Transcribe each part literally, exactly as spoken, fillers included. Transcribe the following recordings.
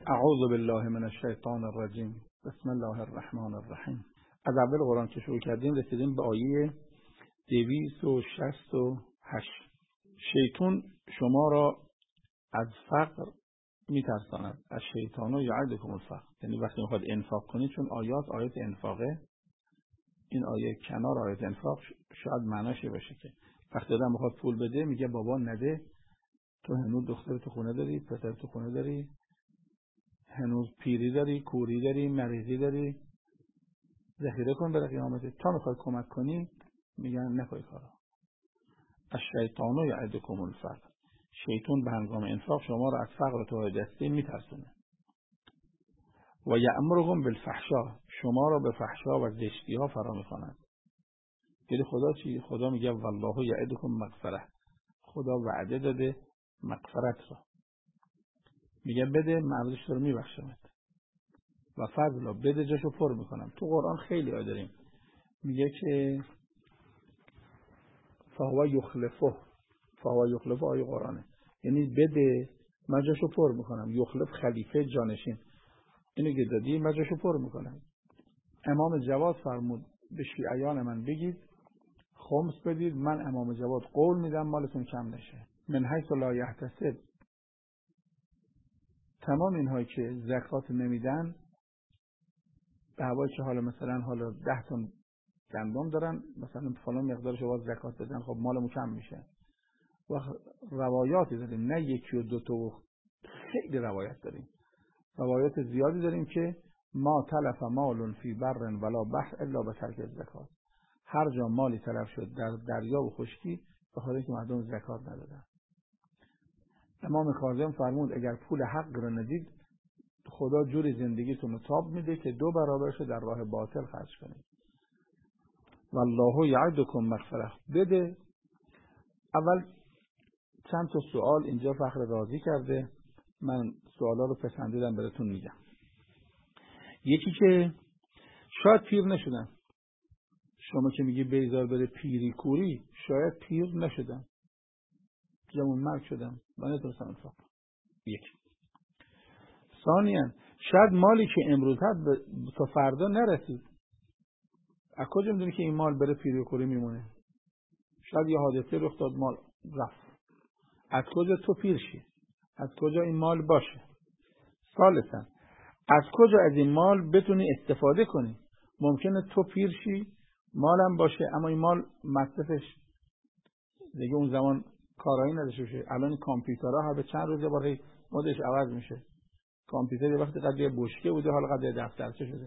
اعوذ بالله من الشیطان الرجیم. بسم الله الرحمن الرحیم. از اول قرآن که شروع کردیم رسیدیم به آیه دویست و شصت و هشت. شیطان شما را از فقر میترساند. از شیطان و یعدکم الفقر، یعنی وقتی میخواد انفاق کنید، چون آیات آیت انفاقه، این آیه کنار آیت انفاق شاید معناش باشه که وقتی آدم میخواد پول بده میگه بابا نده، تو هنوز دختر تو خونه داری، پسر تو خونه داری، هنوز پیری داری، کوری داری، مریضی داری، ذخیره کن برای قیامت. تا میخوای کمک کنی میگن نکن کارا. الشیطان یعدکم الفقر، شیطان به هنگام انفاق شما را از فقر و توحیدستی میترسونه. و یأمرکم بالفحشاء، شما را به فحشا و زشتی ها فرا میخواند. یعنی خدا چی؟ خدا میگه والله یعدکم مغفره، خدا وعده داده مغفرت را، میگه بده مردش رو میبخشمت و فضل بده جاشو پر میکنم. تو قرآن خیلی ها داریم میگه که فهو یخلفه، فهو یخلفه آیه قرآنه، یعنی بده من جاشو پر میکنم. یخلف خلیفه جانشین، اینو که دادی من جاشو پر میکنم. امام جواد فرمود به شیعیان من بگید خمس بدید، من امام جواد قول میدم مالتون کم نشه. من حیث لا یحتسب، تمام اینهایی که زکات نمیدن به هوای که حالا مثلا حالا ده تن گندم دارن، مثلا فلان مقدارش رو باز زکات بدن، خب مالمون کم میشه. و روایاتی داریم، نه یکی و دو تا، خیلی روایت داریم، روایات زیادی داریم که ما تلف مال فی بر ولا بحر الا به ترک زکات، هر جا مالی تلف شد در دریا و خشکی به خاطر اینکه مردم زکات ندادن. امام کاظم فرمود اگر پول حق رو ندید خدا جوری زندگیتون رو تاب میده که دو برابرش در راه باطل خرج کنید. والله یعدکم مغفره، بده. اول چند تا سوال اینجا فخر رازی کرده، من سوالا رو پسندیدم براتون میگم. یکی که شاید پیر نشدن، شما که میگی بیزار بره پیری کوری، شاید پیر نشدن، جمعون مرگ شدن و نتونستم انفاق. یکی. ثانیاً شاید مالی که امروز هست تا فردا نرسید. از کجا میدونی که این مال بره پیری و کوری میمونه؟ شاید یه حادثه رخ داد مال رفت. از کجا تو پیر شی؟ از کجا این مال باشه؟ ثالثاً از کجا از این مال بتونی استفاده کنی؟ ممکنه تو پیر شی مالم باشه اما این مال مصرفش دیگه اون زمان کارایی نداشته باشه. الان کامپیوترها هر به چند روزه بار مدش عوض میشه. کامپیوتر یه وقتی قضیه بشکه بوده حالا قضیه دفترچه شده.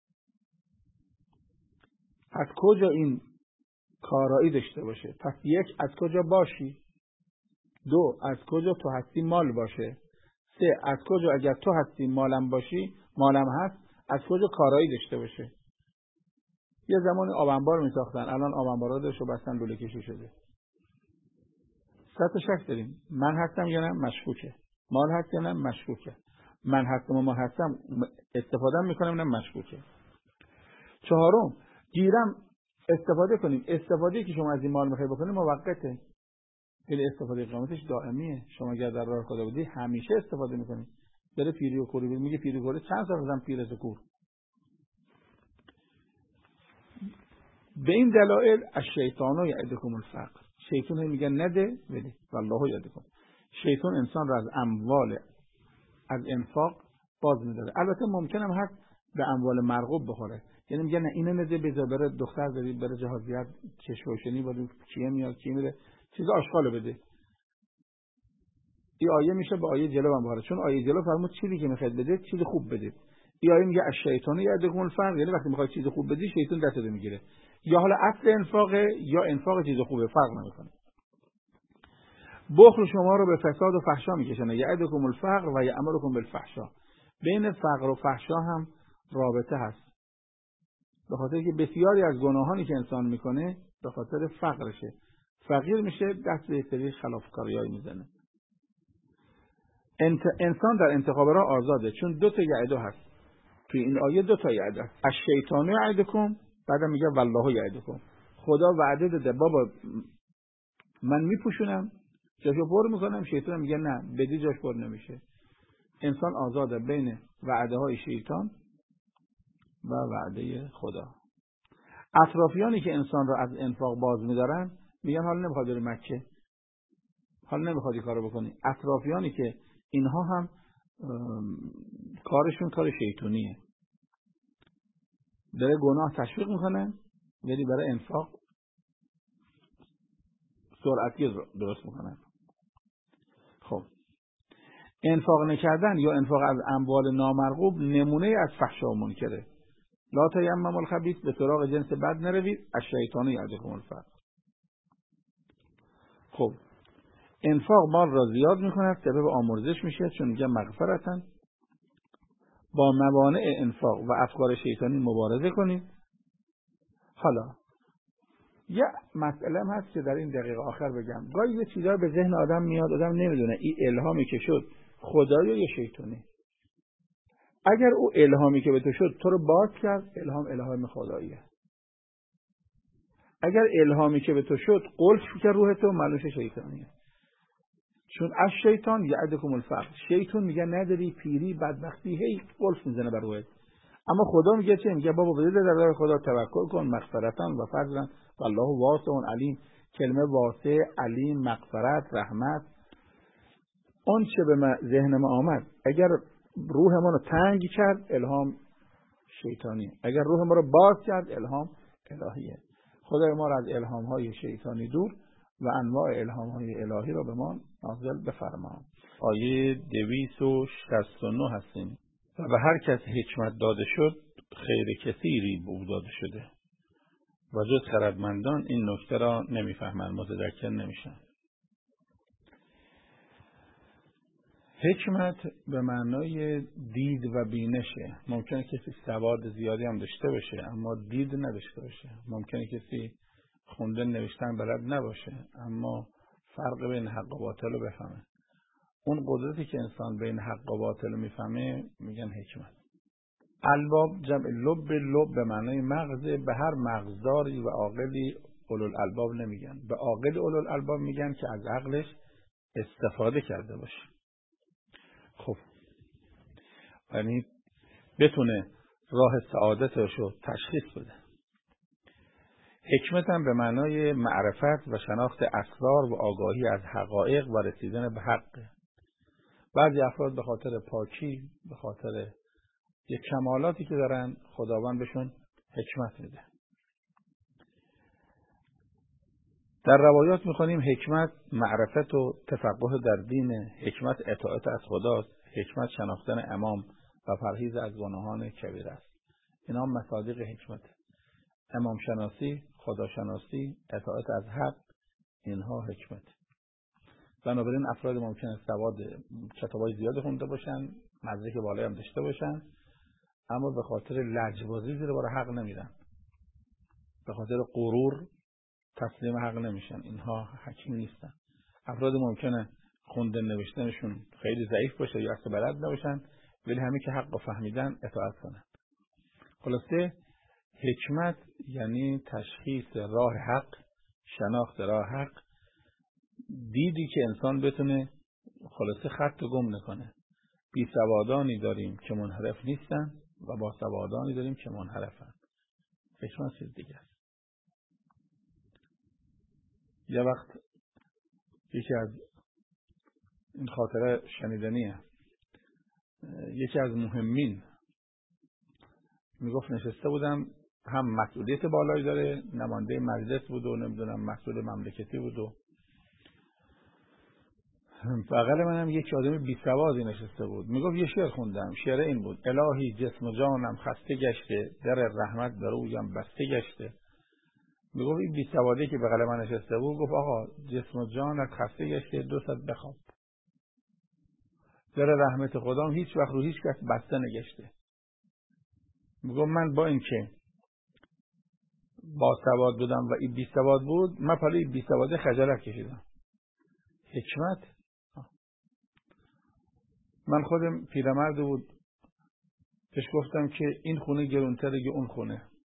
از کجا این کارایی داشته باشه؟ پس یک، از کجا باشی؟ دو، از کجا تو هستی مال باشه؟ سه، از کجا اگر تو هستی مالم باشی، مالم هست، از کجا کارایی داشته باشه؟ یه زمان آب انبار می ساختن، الان آب انبارا داشته بستن لوله کشی شده. سطح شک داریم، من هستم یا نه؟ مشکوکه. مال هست یا نه؟ مشکوکه. من هستم و ما هستم استفاده میکنم، نه مشکوکه. چهارم، گیرم استفاده کنیم. استفاده که شما از این مال میخوای بکنید موقته، ولی استفاده قیامتش دائمیه. شما اگر در راه خدا بودی همیشه استفاده میکنید. بره پیری و کوری میگه پیری و کوری چند سال بزن پیر از کور. به این دلایل الشیطان یعدکم الفقر، شیطان میگه نده بده. والله یعدکم، شیطان انسان را از اموال از انفاق باز می‌داره. البته ممکنه هم هست به اموال مرغوب بخوره، یعنی میگه نه اینو نده بذار بره دختر داری بره جهازیت چشوشنی باید کیه میاد کی میره چیز آشغالو بده. این آیه میشه با آیه جلو هم بخوره، چون آیه جلو فرمود چیزی که میخواد بده چیز خوب بده. این آیه میگه الشیطان یعدکم الفقر، یعنی وقتی میخوای چیز خوب بدی شیطان دستت میگیره. یا حالا اصل انفاقه یا انفاق چیز خوبه، فرق نمیکنه. بخل شما رو به فساد و فحشا میکشونه. یعدکم الفقر و یأمرکم بالفحشا، بین فقر و فحشا هم رابطه هست، به خاطر که بسیاری از گناهانی که انسان میکنه به خاطر فقرشه. فقیر میشه دست به سری خلافکاریای میزنه. انت... انسان در انتخاب راه آزاده، چون دو تا یعده هست توی این آیه، دو تا یعده هست. الشیطان یعدکم، بعدم میگه والله یعدکم، خدا وعده داده بابا من میپوشونم جاشو پر میکنم، شیطان میگه نه بدی جاش پر نمیشه. انسان آزاده بین وعده های شیطان و وعده خدا. اطرافیانی که انسان را از انفاق باز می‌دارن میگن حالا نمیخواد بری مکه، حالا نمیخواد این کارو بکنی. اطرافیانی که اینها هم کارشون کار شیطونیه، داره گناه تشویق میکنه ولی برای انفاق سرعتی درست میکنن. خب انفاق نکردن یا انفاق از اموال نامرغوب نمونه از فحشا و منکره. لا تیمموا الخبیث، به سراغ جنس بد نروید، از شیطان یعدکم الفقر. خب انفاق مال را زیاد میکند، سبب آمرزش میشه، چون میگه مغفرتن. با موانع انفاق و افکار شیطانی مبارزه کنید. حالا یه مسئله هم هست که در این دقیقه آخر بگم. گاهی یه چیزا به ذهن آدم میاد، آدم نمیدونه این الهامی که شد خدایی یا شیطانی. اگر او الهامی که به تو شد تو رو باز کرد، الهام الهام خداییه. اگر الهامی که به تو شد قلف کرد روح تو، معلومه شیطانیه. چون از شیطان یعدکم الفقر، شیطان میگه نداری، پیری، بدبختی، هی قلف میزنه بر روحت. اما خدا میگه چه؟ میگه بابا بده در راه خدا توکل کن، مغفرتن و فضلا والله واسع علیم. کلمه واسع، علیم، مغفرت، رحمت، اون چه به ما ذهن ما آمد اگر روح ما رو تنگ کرد الهام شیطانی، اگر روح ما رو باز کرد الهام الهیه. خدای ما را از الهام های شیطانی دور و انواع الهام های الهی را به ما نازل بفرما. آیه دویست و شصت و نه هستیم. و به هر کس حکمت داده شد خیر کثیری به او داده شده و جز خردمندان این نکته را نمیفهمند، متذکر نمیشن. حکمت به معنای دید و بینشه. ممکنه کسی سواد زیادی هم داشته باشه اما دید نداشته باشه. ممکنه کسی خوندن نوشتن بلد نباشه اما فرق بین حق و باطل رو بفهمه. اون قدرتی که انسان بین حق و باطل رو میفهمه میگن حکمت. الباب جمع لب، لب به معنای مغز. به هر مغزداری و عاقلی اولوالالباب نمیگن، به عاقل اولوالالباب میگن که از عقلش استفاده کرده باشه. خب یعنی بتونه راه سعادتش رو تشخیص بده. حکمت هم به معنای معرفت و شناخت اسرار و آگاهی از حقایق و رسیدن به حق. بعضی افراد به خاطر پاکی، به خاطر یک کمالاتی که دارن، خداوند بهشون حکمت میده. در روایات میخونیم حکمت معرفت و تفقه در دین، حکمت اطاعت از خداست، حکمت شناختن امام و پرهیز از گناهان کبیره است. اینا مصادیق حکمت. امام شناسی، خدا شناسی، اطاعت از حق، اینها حکمت. بنابراین افراد ممکنه سواد کتابای زیاد خونده باشن، مدرک بالایی هم داشته باشن اما به خاطر لجبازی زیر بار حق نمیرن، به خاطر غرور تسلیم حق نمیشن. اینها حکیم نیستن. افراد ممکنه خوندن نوشتنشون خیلی ضعیف باشه یا اصلا بلد نباشن ولی همین که حق رو فهمیدن اطاعت کنن. خلاصه حکمت یعنی تشخیص راه حق، شناخت راه حق، دیدی که انسان بتونه خلاصه خط گم نکنه. بی سوادانی داریم که منحرف نیستن و با سوادانی داریم که منحرفن. حکمت چیز دیگه است. یه وقت یکی از این خاطره شنیدنیه، یکی از مهمین میگفت نشسته بودم، هم مسئولیت بالایی داره، نماینده مجلس بود و نمیدونم مسئول مملکتی بود و بغل منم یک آدم بی سوادی نشسته بود. میگفت یه شعر خوندم، شعر این بود: الهی جسم و جانم خسته گشته، در رحمت بر رویم بسته گشته. میگفت این بی سوادی که بغل من نشسته بود گفت آقا جسم و جانت خسته گشته، دو ساعت بخواب. در رحمت خدام هیچ وقت رو هیچ کس بسته نگشته. میگفت من با اینکه با سواد بودم و این بی سواد بود، من پلی بی سواد خجالت کشیدم. حکمت. من خودم پیرمرد بود، پیش گفتم که این خونه گرونتره که اون خونه.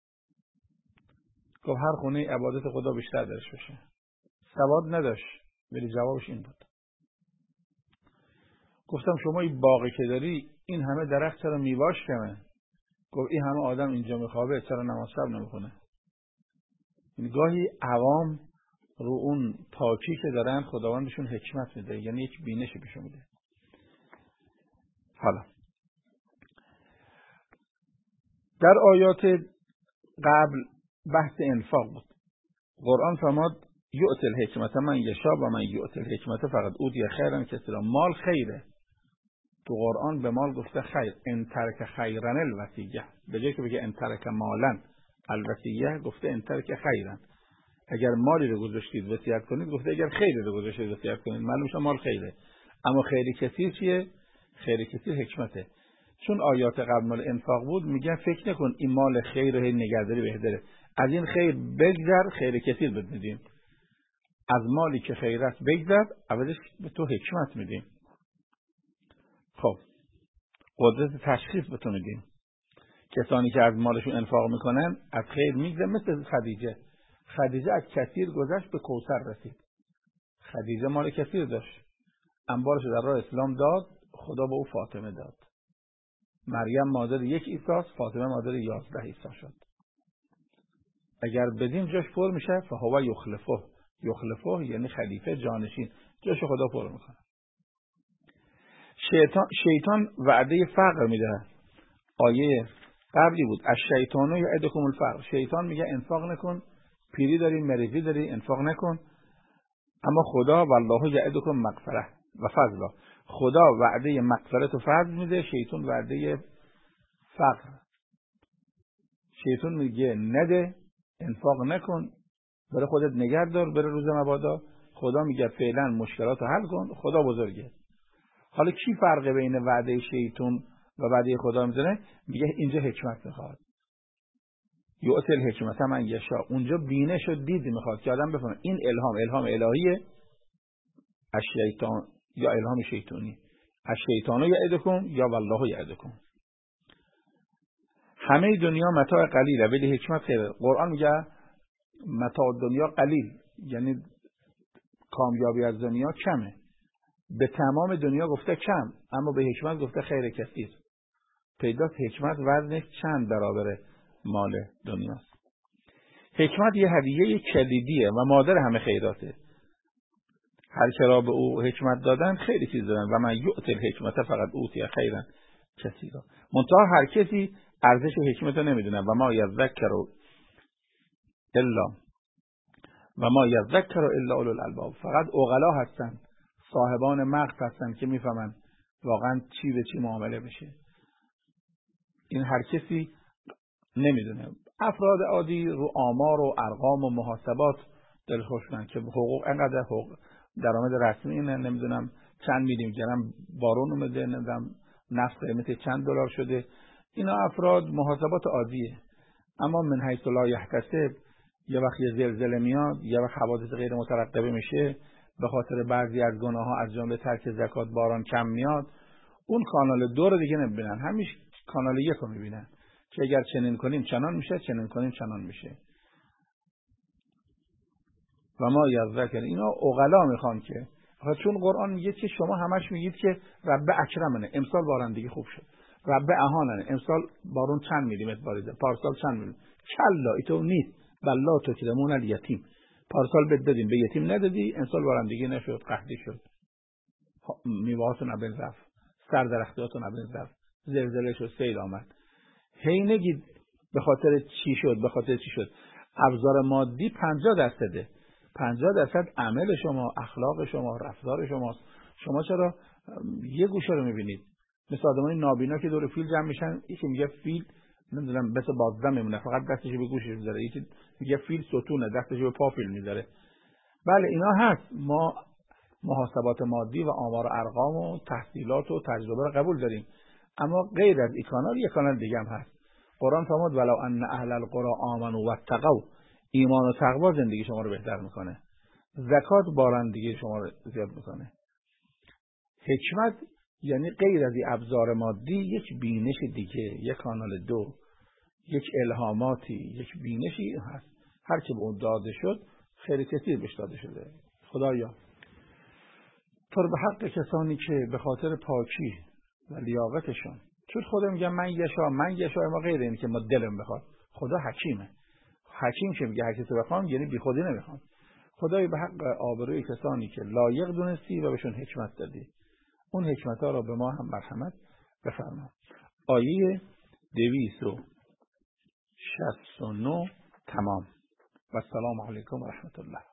گفت هر خونه عبادت خدا بیشتر درش بشه. سواد نداشت ولی جوابش این بود. گفتم شما این باغی که داری این همه درخت چرا میواش کمه؟ گفت این همه آدم اینجا میخوابه چرا نماز شب نمیخونه؟ گاهی عوام رو اون پاکی که دارن خداوندشون حکمت میده، یعنی یک بینشی بهشون میده. حالا در آیات قبل بحث انفاق بود. قرآن فرمود یؤتی الحکمت من یشاء و من یؤتی الحکمت فقط اوتی خیرا کثیرا. مال خیره. تو قرآن به مال گفته خیر. ان ترک خیرا الوصیه، به جای که بگه ان ترک مالا الوصیه گفته ان ترک خیرا. اگر مالی رو گذاشتید وصیت کنید، گفته اگر خیری رو گذاشتید وصیت کنید. معلوم شد مال خیره. اما خیری کثیر چیه؟ خیری کثیر حکمته. چون آیات قبل مال انفاق بود، میگن فکر نکن این مال خیر رو نگهداری بهتره، از این خیر بگذر خیر کثیر بد میدیم. از مالی که خیر است بگذر، عوضش به تو حکمت میدیم. خب قدرت تشخیص به تو میدیم. کسانی که از مالشون انفاق میکنن از خیر میگذر، مثل خدیجه. خدیجه از کثیر گذشت به کوثر رسید. خدیجه مال کثیر داشت، انبارش در راه اسلام داد، خدا به او فاطمه داد. مریم مادر یک عیسی، فاطمه مادر یازده عیسی شد. اگر بدیم جاش پر میشه، فهو یخلفه. یخلفه یعنی خلیفه، جانشین، جاش خدا پر میکنه. شیطان شیطان وعده فقر میده. آیه قبلی بود الشیطان یعدکم الفقر. شیطان میگه انفاق نکن، پیری داری، مریضی داری، انفاق نکن. اما خدا والله یعدکم مغفره و فضل. خدا وعده مغفرت و فضل میده، شیطان وعده فقر. شیطان میگه نده، انفاق نکن، برای خودت نگه دار، برای روز مبادا. خدا میگه فعلا مشکلات رو حل کن، خدا بزرگه. حالا کی فرق بین وعده شیطان و وعده خدا میزنه؟ میگه اینجا حکمت میخواد. یؤتی الحکمت من یشاء. اونجا بینش و دید میخواد که آدم بفهمه این الهام الهام الهیه از شیطان یا الهام شیطانی. از شیطان یعدکم یا والله یعدکم. همه دنیا متاع قلیله ولی حکمت خیره. قرآن میگه متاع دنیا قلیل، یعنی کامیابی از دنیا کمه. به تمام دنیا گفته کم، اما به حکمت گفته خیر کثیر. پیداست حکمت وزنش چند برابر مال دنیاست. حکمت یه هدیه کلیدیه و مادر همه خیراته. هر که را به او حکمت دادن خیلی چیز دادن. و من یؤتی الحکمت فقط اوتی خیرا کثیرا. منتها هر کسی ارزش حکمت رو نمیدونه. و ما یذکر الا و ما یذکر الا اولو الالباب. فقط عقلا هستن، صاحبان مغز هستن که میفهمن واقعا چی به چی معامله بشه. این هر کسی نمیدونه. افراد عادی رو آمار و ارقام و محاسبات دلخوشن که حقوق انقدر حقوق درآمد رسمی اینه، نمیدونم چند میلیون گرم بارون اومده، نمیدونم نفت قیمت چند دلار شده. اینا افراد محاسبات عادیه. اما من حیث لا یحتسب، یه وقت یه زلزله میاد، یه وقت حوادث غیر مترقبه میشه، به خاطر بعضی از گناه‌ها از جمله ترک زکات باران کم میاد، اون کانال دو رو دیگه نمیبینن، همیشه کانال یک رو میبینن که اگر چنین کنیم چنان میشه، چنین کنیم چنان میشه. و ما یذکر، اینا عقلا میخوان که چون قرآن میگه که شما همش میگید که رب اکرمنه، امسال بارندگی خوب شد، رب اهاننه، امسال بارون چند میلیمتر باریده، پارسال چند میلیمتر. کلا ایتو نیست، بلا تو کلمون الیتیم. پارسال بد دادیم به یتیم ندادی، امسال بارندگی نشد، قحطی شد، میوهاتون ابن رفت، سر درختاتون ابن رفت، زلزله شد، سیل آمد. هی نگید به خاطر چی شد، به خاطر چی شد. ابزار مادی پنجاه درصده، پنجاه درصد عمل شما، اخلاق شما، رفتار شماست. شما چرا یه گوشه رو میبینید؟ مثل آدمای نابینا که دور فیل جمع میشن، یکی میگه فیل نمیدونم مثل بازدم میمونه، فقط دستشو به گوشش میذاره، یکی میگه فیل ستونه، دستشو به پا فیل میذاره. بله اینا هست. ما محاسبات مادی و آمار و ارقام و تحصیلات و تجربه رو قبول داریم، اما غیر از این کانال یک کانال دیگه هم هست. قرآن فرمود ولو ان اهل القرى آمنوا واتقوا. ایمان و تقوا زندگی شما رو بهتر میکنه. زکات بارندگی شما رو زیاد میکنه. حکمت یعنی غیر از این ابزار مادی یک بینش دیگه، یک کانال دو، یک الهاماتی، یک بینشی هست. هر که به اون داده شد خیر کثیر بهش داده شده. خدایا طور به حق کسانی که به خاطر پاکی و لیاقتشون، چون خدا میگه من یشا من یشا، ما غیر اینه که ما دلم بخواد. خدا حکیمه. حکیم که میگه هر کسی بخوام یعنی بی خودی نمیخوام. خدای به حق آبروی کسانی که لایق دونستی و بهشون حکمت دادی، اون حکمت ها را به ما هم مرحمت بفرما. آیه دویست و شصت و نه تمام. و السلام علیکم و رحمت الله.